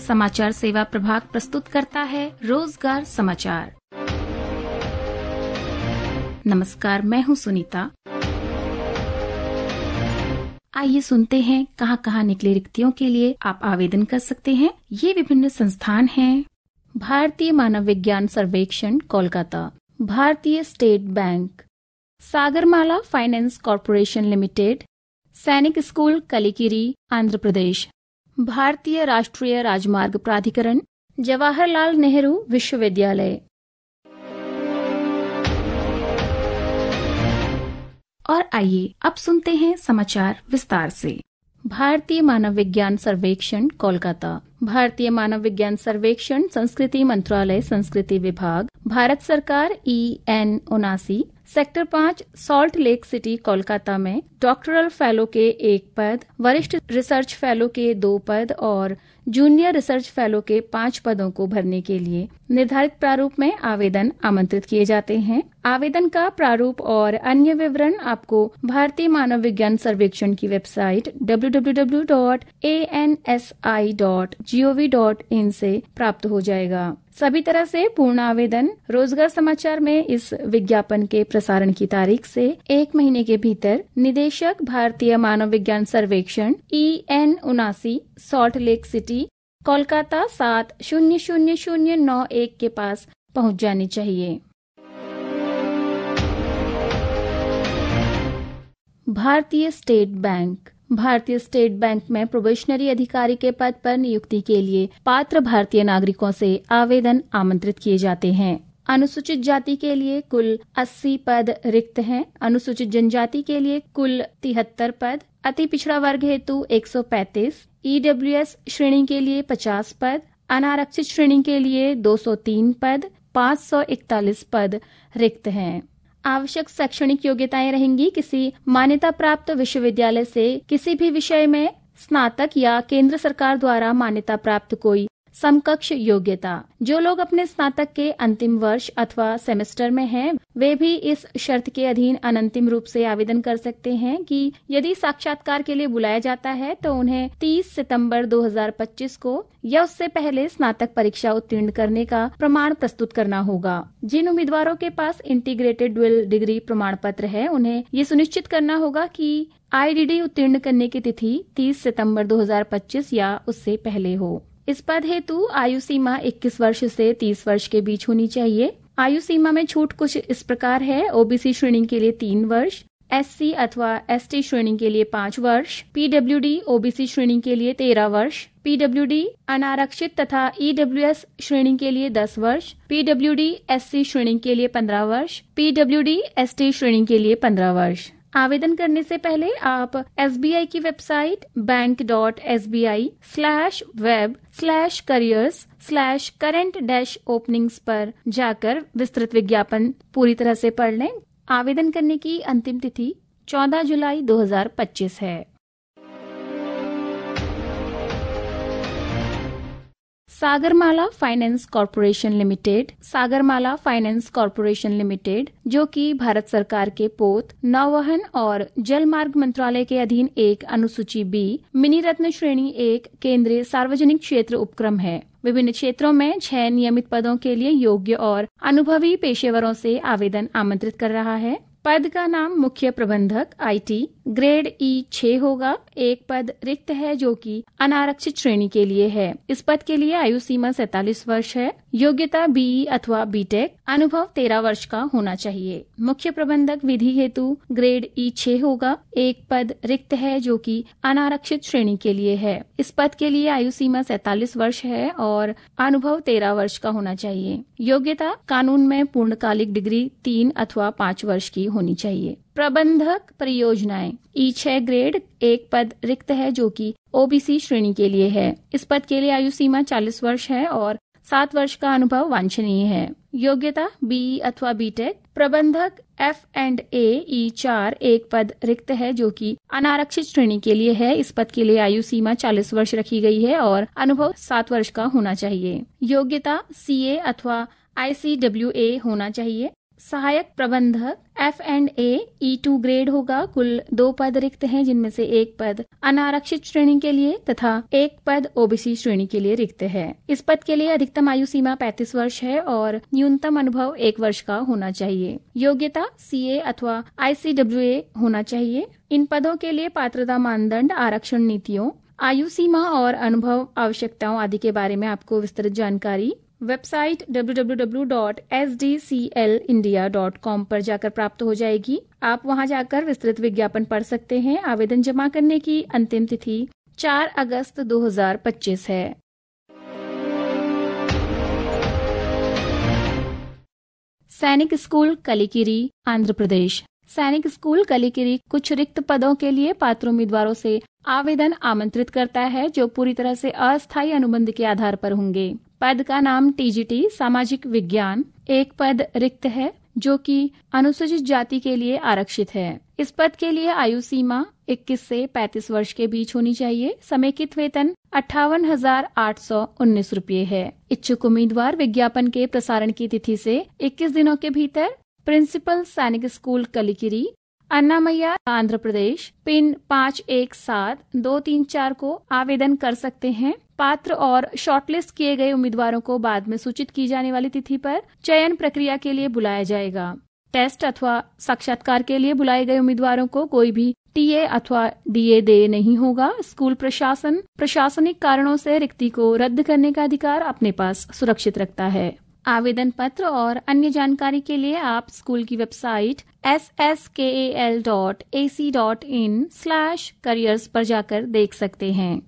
समाचार सेवा प्रभाग प्रस्तुत करता है रोजगार समाचार। नमस्कार, मैं हूं सुनीता। आइए सुनते हैं कहां निकले रिक्तियों के लिए आप आवेदन कर सकते हैं। ये विभिन्न संस्थान हैं: भारतीय मानव विज्ञान सर्वेक्षण कोलकाता, भारतीय state bank, Sagarmala finance corporation limited, Sainik school Kalikiri Andhra Pradesh, भारतीय राष्ट्रीय राजमार्ग प्राधिकरण, जवाहरलाल नेहरू विश्वविद्यालय। और आइए अब सुनते हैं समाचार विस्तार से। भारतीय मानव विज्ञान सर्वेक्षण कोलकाता, भारतीय मानव विज्ञान सर्वेक्षण संस्कृति मंत्रालय संस्कृति विभाग, भारत सरकार EN 79 sector 5 salt lake city Kolkata में डॉक्टरल फेलो के 1 पद, वरिष्ठ रिसर्च फेलो के 2 पद और जूनियर रिसर्च फेलो के 5 पदों को भरने के लिए निर्धारित प्रारूप में आवेदन आमंत्रित किए जाते हैं। आवेदन का प्रारूप और अन्य विवरण आपको भारतीय मानव विज्ञान सर्वेक्षण की वेबसाइट www.ansi.gov.in से प्राप्त हो जाएगा। सभी तरह से पूर्ण आवेदन रोजगार समाचार में इस विज्ञापन के प्रसारण की तारीख से 1 महीने के भीतर निदेशक भारतीय मानव विज्ञान सर्वेक्षण EN 79 salt lake city Kolkata 700091 के पास पहुंच जानी चाहिए। भारतीय स्टेट बैंक, भारतीय स्टेट बैंक में प्रोबेशनरी अधिकारी के पद पर नियुक्ति के लिए पात्र भारतीय नागरिकों से आवेदन आमंत्रित किए जाते हैं। अनुसूचित जाति के लिए कुल 80 पद रिक्त हैं। अनुसूचित जनजाति के लिए कुल 73 पद, अति पिछड़ा वर्ग हेतु 135, EWS श्रेणी के लिए 50 पद, अनारक्षित श्रेणी के लिए 203 पद, 541 पद रिक्त हैं। आवश्यक शैक्षणिक योग्यताएं रहेंगी: किसी मान्यता प्राप्त विश्वविद्यालय से किसी भी विषय में स्नातक या केंद्र सरकार द्वारा मान्यता प्राप्त कोई समकक्ष योग्यता। जो लोग अपने स्नातक के अंतिम वर्ष अथवा सेमेस्टर में हैं, वे भी इस शर्त के अधीन अनंतिम रूप से आवेदन कर सकते हैं कि यदि साक्षात्कार के लिए बुलाया जाता है तो उन्हें 30 सितंबर 2025 को या उससे पहले स्नातक परीक्षा उत्तीर्ण करने का प्रमाण प्रस्तुत करना होगा। जिन उम्मीदवारों के पास इंटीग्रेटेड ड्यूअल डिग्री प्रमाण पत्र है, उन्हें ये सुनिश्चित करना होगा कि IDD उत्तीर्ण करने की तिथि 30 सितंबर 2025 या उससे पहले हो। इस पद हेतु आयु सीमा 21 वर्ष से 30 वर्ष के बीच होनी चाहिए। आयु सीमा में छूट कुछ इस प्रकार है: OBC श्रेणी के लिए 3 वर्ष, SC अथवा ST श्रेणी के लिए 5 वर्ष, PWD OBC श्रेणी के लिए 13 वर्ष, PWD अनारक्षित तथा EWS श्रेणी के लिए 10 वर्ष, PWD SC श्रेणी के लिए 15 वर्ष, PWD ST श्रेणी के लिए 15 वर्ष। आवेदन करने से पहले आप SBI की वेबसाइट bank.sbi/web/careers/current-openings पर जाकर विस्तृत विज्ञापन पूरी तरह से पढ़ लें। आवेदन करने की अंतिम तिथि 14 जुलाई 2025 है। Sagarmala finance corporation limited, Sagarmala finance corporation limited जो कि भारत सरकार के पोत, नौवहन और जल मार्ग मंत्रालय के अधीन एक अनुसूची B मिनी रत्न श्रेणी 1 केंद्रीय सार्वजनिक क्षेत्र उपक्रम है। विभिन्न क्षेत्रों में 6 नियमित पदों के लिए योग्य और अनुभवी पेशेवरों से आवेदन आमंत्रित कर रहा है। पद का नाम मुख्य प्रबंधक IT ग्रेड E6 होगा। 1 पद रिक्त है जो कि अनारक्षित श्रेणी के लिए है। इस पद के लिए आयु सीमा 47 वर्ष है। योग्यता BE अथवा BTech, अनुभव 13 वर्ष का होना चाहिए। मुख्य प्रबंधक विधि हेतु ग्रेड E6 होगा। 1 पद रिक्त है जो कि अनारक्षित श्रेणी के लिए है। इस पद के लिए आयु सीमा 47 वर्ष है और अनुभव 13 वर्ष का होना चाहिए। योग्यता कानून में पूर्णकालिक डिग्री 3 अथवा 5 वर्ष की होनी चाहिए। प्रबंधक परियोजनाएं E6 ग्रेड, 1 पद रिक्त है जो कि OBC श्रेणी के लिए है। इस पद के लिए आयु सीमा 40 वर्ष है और 7 वर्ष का अनुभव वांछनीय है। योग्यता BE अथवा BTech। प्रबंधक F&A E4, 1 पद रिक्त है जो कि अनारक्षित श्रेणी के लिए है। इस पद के लिए आयु सीमा 40 वर्ष रखी गई है और अनुभव 7 वर्ष का होना चाहिए। योग्यता CA अथवा ICWA होना चाहिए। सहायक प्रबंधक F&A E2 ग्रेड होगा। कुल 2 पद रिक्त हैं, जिनमें से 1 पद अनारक्षित श्रेणी के लिए तथा 1 पद OBC श्रेणी के लिए रिक्त है। इस पद के लिए अधिकतम आयु सीमा 35 वर्ष है और न्यूनतम अनुभव 1 वर्ष का होना चाहिए। योग्यता CA अथवा ICWA होना चाहिए। इन पदों के लिए पात्रता मानदंड, आरक्षण नीतियों, आयु सीमा और अनुभव आवश्यकताओं आदि के बारे में आपको विस्तृत जानकारी वेबसाइट www.sdclindia.com पर जाकर प्राप्त हो जाएगी। आप वहां जाकर विस्तृत विज्ञापन पढ़ सकते हैं। आवेदन जमा करने की अंतिम तिथि 4 अगस्त 2025 है। सैनिक स्कूल कलिकिरी, आंध्र प्रदेश। सैनिक स्कूल कलिकिरी कुछ रिक्त पदों के लिए पात्र उम्मीदवारों से आवेदन आमंत्रित करता है, जो पूरी तरह से अस्थायी अनुबंध के आधार पर होंगे। पद का नाम TGT सामाजिक विज्ञान। 1 पद रिक्त है, जो कि अनुसूचित जाति के लिए आरक्षित है। इस पद के लिए आयु सीमा 21 से 35 वर्ष के बीच होनी चाहिए। समेकित वेतन 58,819 रुपये है। इच्छुक उम्मीदवार विज्ञापन के प्रसारण की तिथि से 21 दिनों के भीतर principal Sainik school Kalikiri, Annamayya, Andhra Pradesh, PIN 517234 को आवेदन कर सकते हैं। पात्र और शॉर्टलिस्ट किए गए उम्मीदवारों को बाद में सूचित की जाने वाली तिथि पर चयन प्रक्रिया के लिए बुलाया जाएगा। टेस्ट अथवा साक्षात्कार के लिए बुलाए गए उम्मीदवारों को कोई भी TA अथवा DA दे नहीं होगा। स्कूल प्रशासन प्रशासनिक कारणों से रिक्ति को रद्द करने का अधिकार अपने पास सुरक्षित रखता है। आवेदन पत्र और अन्य जानकारी के लिए आप स्कूल की वेबसाइट sskal.ac.in/careers पर जाकर देख सकते हैं।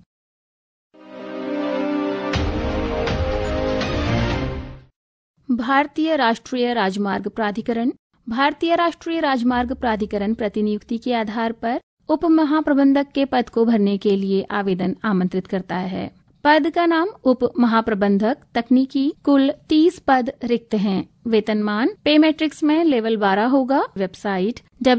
भारतीय राष्ट्रीय राजमार्ग प्राधिकरण। भारतीय राष्ट्रीय राजमार्ग प्राधिकरण प्रतिनियुक्ति के आधार पर उप महाप्रबंधक के पद को भरने के लिए आवेदन आमंत्रित करता है। पद का नाम उप महाप्रबंधक तकनीकी। कुल 30 पद रिक्त हैं। वेतनमान पे मैट्रिक्स में लेवल 12 होगा। वेबसाइट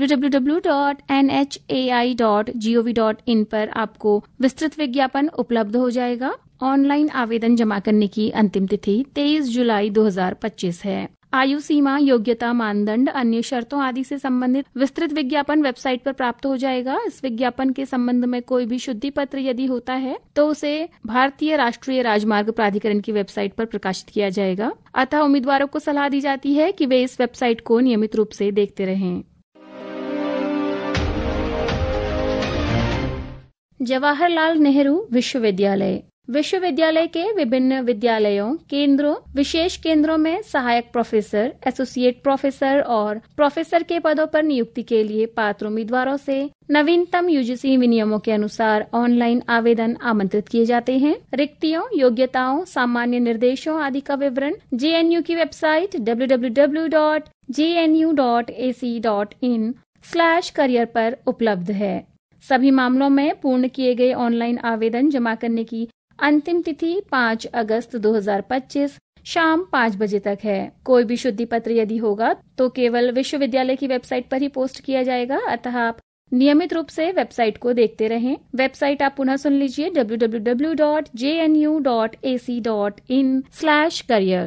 www.nhai.gov.in पर आपको विस्तृत विज्ञापन उपलब्ध हो जाएगा। ऑनलाइन आवेदन जमा करने की अंतिम तिथि 23 जुलाई 2025 है। आयु सीमा, योग्यता मानदंड, अन्य शर्तों आदि से संबंधित विस्तृत विज्ञापन वेबसाइट पर प्राप्त हो जाएगा। इस विज्ञापन के संबंध में कोई भी शुद्धि पत्र यदि होता है तो उसे भारतीय राष्ट्रीय राजमार्ग प्राधिकरण की वेबसाइट पर प्रकाशित किया जाएगा। अतः उम्मीदवारों को सलाह दी जाती है कि वे इस वेबसाइट को नियमित रूप से देखते रहें। जवाहरलाल नेहरू विश्वविद्यालय। विश्वविद्यालय के विभिन्न विद्यालयों, केंद्रों, विशेष केंद्रों में सहायक प्रोफेसर, एसोसिएट प्रोफेसर और प्रोफेसर के पदों पर नियुक्ति के लिए पात्र उम्मीदवारों से नवीनतम UGC विनियमों के अनुसार ऑनलाइन आवेदन आमंत्रित किए जाते हैं। रिक्तियों, योग्यताओं, सामान्य निर्देशों आदि का विवरण JNU की वेबसाइट www.jnu.ac.in/career पर उपलब्ध है। सभी मामलों में पूर्ण किए गए ऑनलाइन आवेदन जमा करने की अंतिम तिथि 5 अगस्त 2025 शाम 5 बजे तक है। कोई भी शुद्धि पत्र यदि होगा तो केवल विश्वविद्यालय की वेबसाइट पर ही पोस्ट किया जाएगा। अतः आप नियमित रूप से वेबसाइट को देखते रहें। वेबसाइट आप पुनः सुन लीजिए www.jnu.ac.in/career।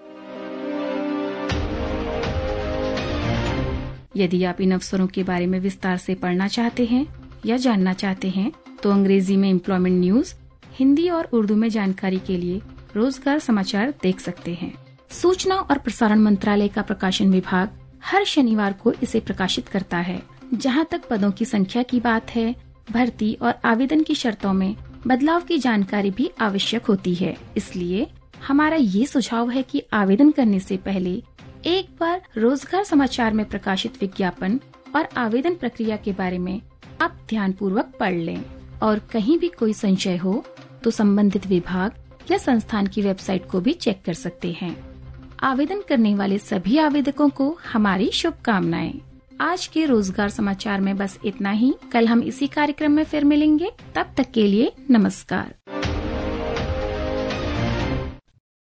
यदि आप इन अवसरों के बारे में विस्तार से पढ़ना चाहते हैं या जानना चाहते हैं तो अंग्रेजी में एम्प्लॉयमेंट न्यूज, हिंदी और उर्दू में जानकारी के लिए रोजगार समाचार देख सकते हैं। सूचना और प्रसारण मंत्रालय का प्रकाशन विभाग हर शनिवार को इसे प्रकाशित करता है। जहां तक पदों की संख्या की बात है, भर्ती और आवेदन की शर्तों में बदलाव की जानकारी भी आवश्यक होती है। इसलिए हमारा ये सुझाव है कि आवेदन करने से पहले एक बार रोजगार समाचार में प्रकाशित विज्ञापन और आवेदन प्रक्रिया के बारे में आप ध्यानपूर्वक पढ़ लें और कहीं भी कोई संशय हो तो संबंधित विभाग या संस्थान की वेबसाइट को भी चेक कर सकते हैं। आवेदन करने वाले सभी आवेदकों को हमारी शुभकामनाएं। आज के रोजगार समाचार में बस इतना ही। कल हम इसी कार्यक्रम में फिर मिलेंगे। तब तक के लिए नमस्कार।